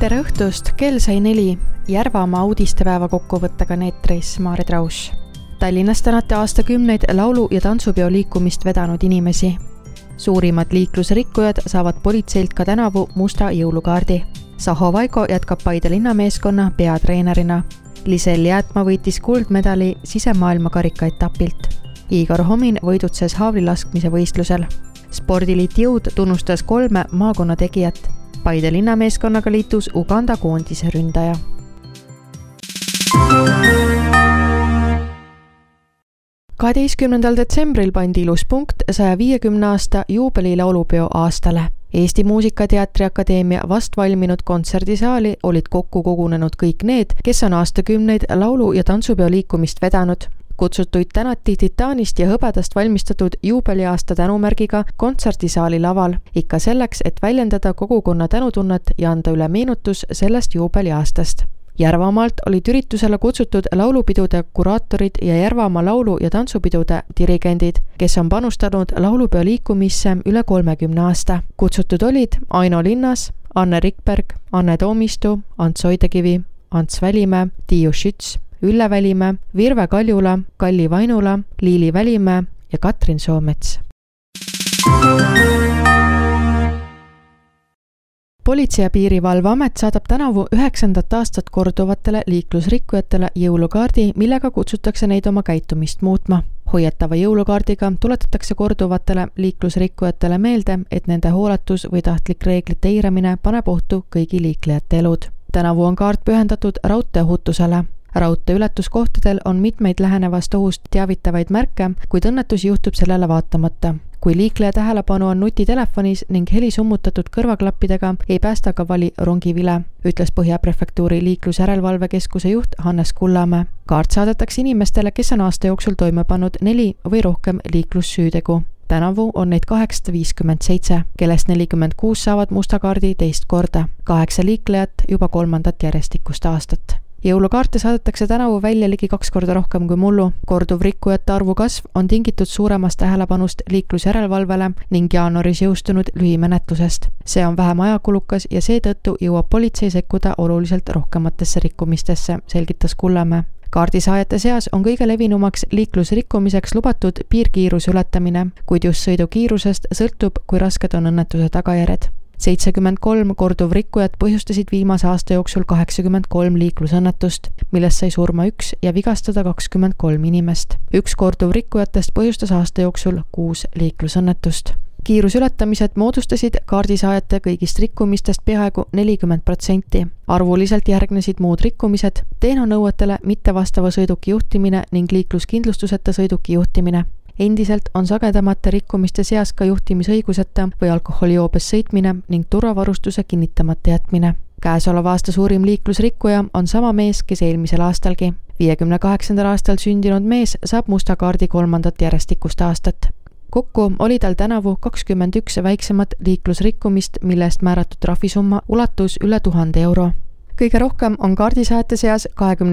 Tere õhtust, kell sai 4, Järvamaa uudistepäeva kokkuvõttega neetris Maaret Rausch. Tallinnas tänati aastakümneid laulu- ja tantsupeo liikumist vedanud inimesi. Suurimad liiklusrikkujad saavad politseilt ka tänavu musta jõulukaardi. Saho Vaiko jätkab Paide linnameeskonna peatreenerina. Lisel Jäätma võitis kuldmedali sisemaailma karikaetapilt. Igor Homin võidutses haavlilaskmise võistlusel. Spordiliit Jõud tunnustas 3 maakonna tegijat. Paide linnameeskonnaga liitus Uganda koondise ründaja. Detsembril pandi ilus punkt 150 aasta juubeli laulupeo aastale. Eesti Muusikateatri Akadeemia vast valminud kontserdisaali olid kokku kogunenud kõik need, kes on aastakümneid laulu- ja tantsupeo liikumist vedanud. Kutsutuid tänati titaanist ja hõbedast valmistatud juubeliaasta tänumärgiga kontserdisaali laval, ikka selleks, et väljendada kogukonna tänutunnet ja anda üle meenutus sellest juubeliaastast. Järvamaalt olid üritusele kutsutud laulupidude kuraatorid ja Järvamaa laulu- ja tantsupidude dirigendid, kes on panustanud laulupeo liikumisse üle 30 aasta. Kutsutud olid Aino Linnas, Anne Rikberg, Anne Toomistu, Ants Oidekivi, Ants Välimäe, Tiiu Schütz, Ülle Välimäe, Virve Kaljula, Kalli Vainula, Liili Välimäe ja Katrin Soomets. Politsei- ja Piirivalveamet saadab tänavu 9. aastat korduvatele liiklusrikkujatele jõulukaardi, millega kutsutakse neid oma käitumist muutma. Hoiatava jõulukaardiga tuletatakse korduvatele liiklusrikkujatele meelde, et nende hooletus või tahtlik reeglite eiramine paneb ohtu kõigi liiklejate elud. Tänavu on kaart pühendatud raudteeohutusele. Raudteeületuskohtadel on mitmeid lähenevast ohust teavitavaid märke, kuid õnnetus juhtub sellele vaatamata. Kui liikleja tähelepanu on nutitelefonis ning heli summutatud kõrvaklappidega, ei päästa ka vali rongivile, ütles Põhja prefektuuri liiklusjärelevalvekeskuse juht Hannes Kullamäe. Kaart saadetakse inimestele, kes on aasta jooksul toime pannud 4 või rohkem liiklussüütegu. Tänavu on neid 857, kellest 46 saavad musta kaardi teist korda, 8 liiklejat juba 3. järjestikust aastat. Jõulukaarte saadetakse tänavu välja ligi 2 korda rohkem kui mullu. Korduv rikkujate arvu kasv on tingitud suuremast tähelepanust liiklusjärelevalvele ning jaanuaris jõustunud lühimenetlusest. See on vähem ajakulukas ja seetõttu jõuab politsei sekkuda oluliselt rohkematesse rikkumistesse, selgitas Kullamäe. Kaardisaajate seas on kõige levinumaks liiklusrikkumiseks lubatud piirkiiruse ületamine, kuid just sõidukiirusest sõltub, kui rasked on õnnetuse tagajärjed. 73 korduv-rikkujat põhjustasid viimase aasta jooksul 83 liiklusõnnetust, millest sai surma 1 ja vigastada 23 inimest. 1 korduv-rikkujatest põhjustas aasta jooksul 6 liiklusõnnetust. Kiirusületamised moodustasid kaardisaajate kõigist rikkumistest peaaegu 40%. Arvuliselt järgnesid muud rikkumised, tehnonõuetele mittevastava sõiduki juhtimine ning liikluskindlustuseta sõiduki juhtimine. Endiselt on sagedamate rikkumiste seas ka juhtimisõiguseta või alkoholijoobes sõitmine ning turvavarustuse kinnitamata jätmine. Käesoleva aasta suurim liiklusrikkuja on sama mees, kes eelmisel aastalgi. 58. aastal sündinud mees saab musta kaardi 3. järjestikust aastat. Kokku oli tal tänavu 21 väiksemat liiklusrikkumist, millest määratud trahvisumma ulatus üle 1000 euro. Kõige rohkem on kaardisaajate seas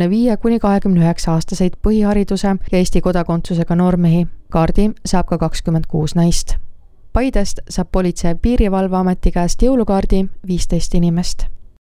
25–29 aastaseid põhihariduse ja Eesti kodakondsusega noormehi. Kaardi saab ka 26 naist. Paidest saab Politsei- ja Piirivalveameti käest jõulukaardi 15 inimest.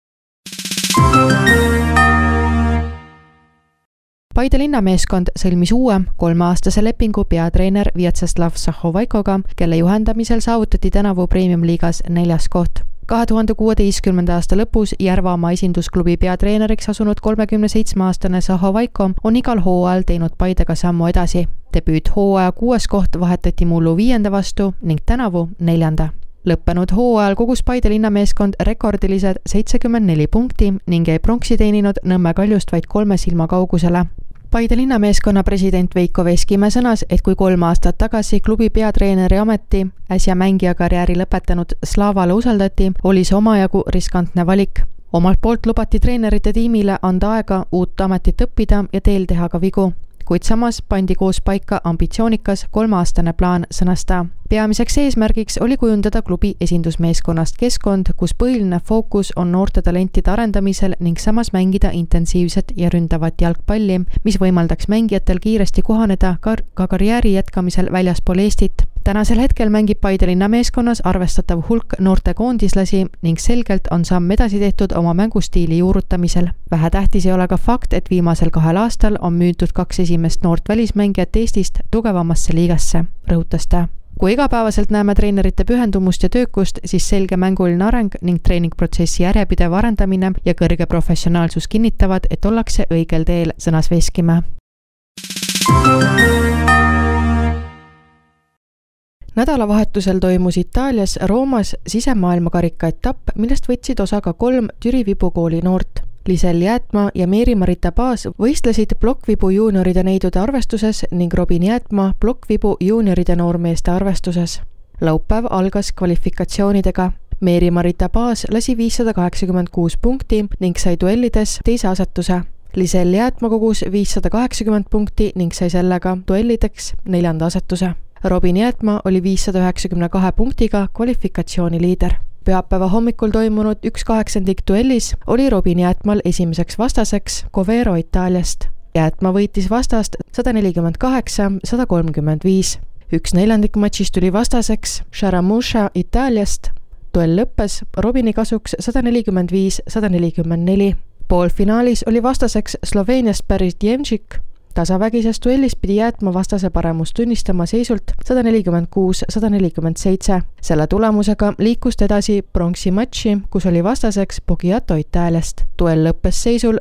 Paide linnameeskond sõlmis uue 3-aastase lepingu peatreener Vjatšeslav Saho Vaikoga, kelle juhendamisel saavutati tänavu Premium-liigas 4. koht. 2016. aasta lõpus Järvamaa esindusklubi peatreeneriks asunud 37-aastane Saho Vaiko on igal hooajal teinud Paidega sammu edasi. Debüüt hooaja 6. koht vahetati mullu 5. vastu ning tänavu 4. Lõppenud hooajal kogus Paide linnameeskond rekordilised 74 punkti ning jäi pronksi teeninud Nõmme Kaljust vaid 3 silma kaugusele. Paide linnameeskonna president Veiko Veskimäe sõnas, et kui 3 aastat tagasi klubi peatreeneri ameti äsja mängijakarjääri lõpetanud Slavale usaldati, oli see omajagu riskantne valik. Omalt poolt lubati treenerite tiimile anda aega uut ametit õppida ja teel teha ka vigu, kuid samas pandi koos paika ambitsioonikas 3-aastane plaan, sõnas ta. Peamiseks eesmärgiks oli kujundada klubi esindusmeeskonnast keskkond, kus põhiline fookus on noorte talentide arendamisel ning samas mängida intensiivset ja ründavat jalgpalli, mis võimaldaks mängijatel kiiresti kohaneda ka karjääri jätkamisel väljaspool Eestit. Tänasel hetkel mängib Paide linna meeskonnas arvestatav hulk noorte koondislasi ning selgelt on samm edasi tehtud oma mängustiili juurutamisel. Vähetähtis ei ole ka fakt, et viimasel 2 aastal on müüdud 2 esimest noort välismängijat Eestist tugevamasse liigasse, rõhutas ta. Kui igapäevaselt näeme treenerite pühendumust ja töökust, siis selge mänguline areng ning treeningprotsessi järjepidev arendamine ja kõrge professionaalsus kinnitavad, et ollakse õigel teel, sõnas Veskimäe. Nädalavahetusel toimus Itaalias Roomas sisemaailmakarika etapp, millest võtsid osa ka 3 Türi vibukooli noort. Lisel Jäätmaa ja Meeri-Marita Paas võistlesid plokkvibu juunioride neidude arvestuses ning Robin Jäätmaa plokkvibu juunioride noormeeste arvestuses. Laupäev algas kvalifikatsioonidega. Meeri-Marita Paas lasi 586 punkti ning sai duellides teise asetuse. Lisel Jäätmaa kogus 580 punkti ning sai sellega duellideks 4. asetuse. Robin Jäätmaa oli 592 punktiga kvalifikatsiooni liider. Pühapäeva hommikul toimunud 1/8 duellis oli Robin Jäätmaal esimeseks vastaseks Covero Itaaliast. Jäätmaa võitis vastast 148-135. 1/4 matšist tuli vastaseks Sciaramuscia Itaaliast. Duell lõppes Robini kasuks 145-144. Poolfinaalis oli vastaseks Sloveeniast pärit Jemčik. Tasavägises duellis pidi Jäätmaa vastase paremust tunnistama seisult 146-147. Selle tulemusega liikus edasi pronksi matši, kus oli vastaseks Pogiato Itaaliast. Duell lõppes seisul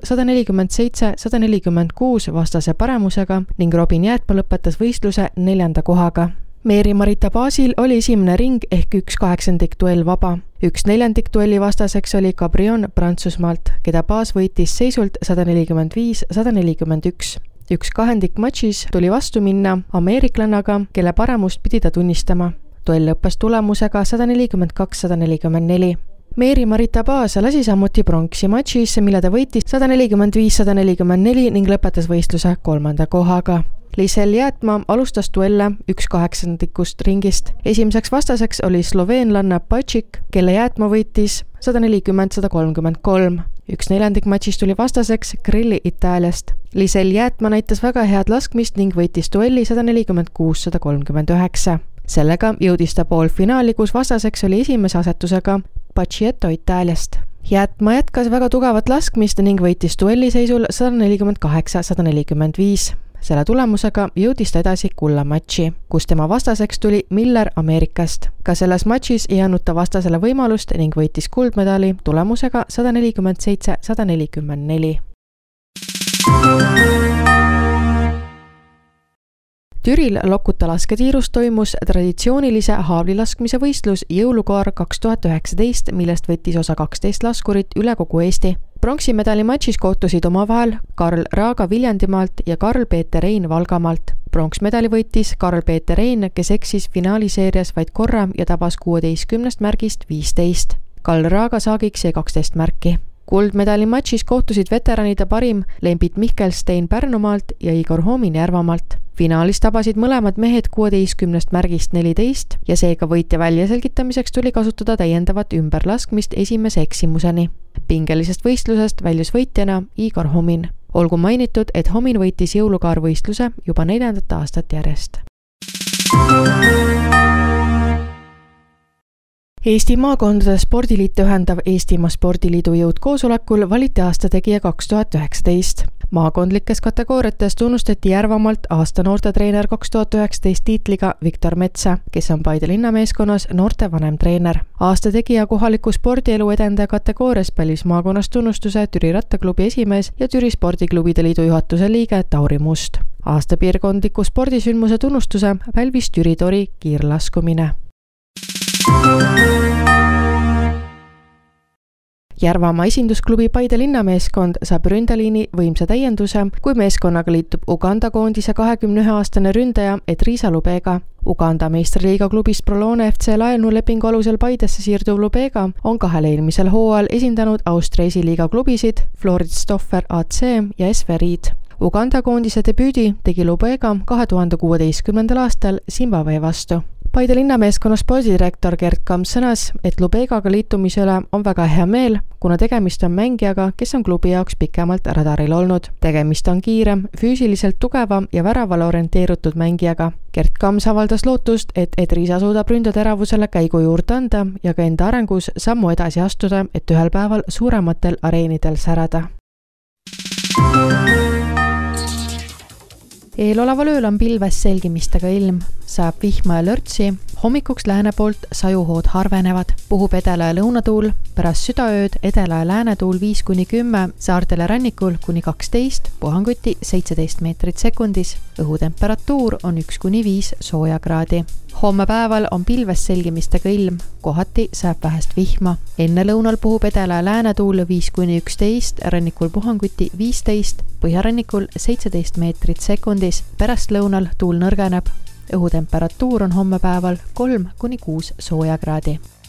147-146 vastase paremusega ning Robin Jäätmaa lõpetas võistluse 4. kohaga. Meeri-Marita Paasil oli esimene ring ehk 1/8 duell vaba. 1/4 duelli vastaseks oli Cabrion Prantsusmaalt, keda Paas võitis seisult 145-141. 1/2 matšis tuli vastu minna ameeriklannaga, kelle paremust pidi ta tunnistama. Duell lõppes tulemusega 142-144. Meeri-Marita Paas lasi samuti pronksi matšis, mille ta võitis 145-144 ning lõpetas võistluse 3. kohaga. Lisel Jäätmaa alustas duelle 1/8 ringist. Esimeseks vastaseks oli sloveenlanna Pačik, kelle Jäätmaa võitis 140-133. 1/4 matšist tuli vastaseks Grilli Itaaliast. Lisel Jäätmaa näitas väga head laskmist ning võitis duelli 146-139. Sellega jõudis ta poolfinaali, kus vastaseks oli esimese asetusega Pacietto Itaaliast. Jäätmaa jätkas väga tugevat laskmist ning võitis duelli seisul 148-145. Selle tulemusega jõudis ta edasi kulla matši, kus tema vastaseks tuli Miller Ameerikast. Ka selles matšis ei andnud ta vastasele võimalust ning võitis kuldmedali tulemusega 147-144. Türil Lokuta lasketiirus toimus traditsioonilise haavlilaskmise võistlus Jõulukaar 2019, millest võttis osa 12 laskurit üle kogu Eesti. Pronksimedali matšis kohtusid omavahel Karl Raaga Viljandimaalt ja Karl-Peeter Rein Valgamaalt. Pronksmedali võitis Karl-Peeter Rein, kes eksis finaaliseerias vaid korra ja tabas 16 märgist 15. Karl Raaga saagiks jäi 12 märki. Kuldmedali matšis kohtusid veteranide parim Lembit Mihkelstein Pärnumaalt ja Igor Homin Järvamaalt. Finaalis tabasid mõlemad mehed 16 märgist 14 ja seega võitja väljaselgitamiseks tuli kasutada täiendavat ümberlaskmist esimese eksimuseni. Pingelisest võistlusest väljus võitjana Igor Homin. Olgu mainitud, et Homin võitis jõulukaarvõistluse juba 4. aastat järjest. Eesti maakondade spordiliite ühendav Eestimaa Spordiliidu jõudkoosolekul valiti aasta tegija 2019. Maakondlikes kategooriates tunnustati Järvamaalt aasta noortetreener 2019 tiitliga Viktor Metsa, kes on Paide linnameeskonnas noorte vanemtreener. Aasta tegija kohaliku spordielu edendaja kategoorias pälvis maakonnas tunnustuse Türi rattaklubi esimees ja Türi spordiklubide liidu juhatuse liige Tauri Must. Aasta piirkondliku spordisündmuse tunnustuse pälvis Türi tori kiirlaskumine. Järvamaa esindusklubi Paide linnameeskond saab ründaliini võimsa täienduse, kui meeskonnaga liitub Uganda koondise 21-aastane ründaja Edrisa Lubega. Uganda meistriliiga klubist Prolone FC laenulepingu alusel Paidesse siirduv Lubega on 2 eelmisel hooajal esindanud Austria esiliiga klubisid Floridsdorfer AC ja SV Ried. Uganda koondise debüüdi tegi Lubega 2016. aastal Zimbabwe vastu. Paide linnameeskonna spordidirektor Gert Kamps sõnas, et Lubegaga liitumisele on väga hea meel, kuna tegemist on mängijaga, kes on klubi jaoks pikemalt radaril olnud. Tegemist on kiirem, füüsiliselt tugeva ja väravale orienteerutud mängijaga. Gert Kamps avaldas lootust, et Edrisa suudab ründateravusele käigu juurde anda ja ka enda arengus sammu edasi astuda, et ühel päeval suurematel areenidel särada. Eeloleval ööl on pilves selgimistega ilm, saab vihma ja lörtsi, hommikuks lääne poolt sajuhood harvenevad, puhub edela ja lõunatuul, pärast südaööd edela ja läänetuul 5-10, saartele rannikul kuni 12, puhanguti 17 meetrit sekundis, õhutemperatuur on 1-5 soojakraadi. Homme päeval on pilves selgimistega ilm, kohati saab vähest vihma. Enne lõunal puhub edela ja läänetuul 5-11, rannikul puhanguti 15, põhjarannikul 17 meetrit sekundis, pärast lõunal tuul nõrgeneb. Õhutemperatuur on homme päeval 3-6 soojakraadi.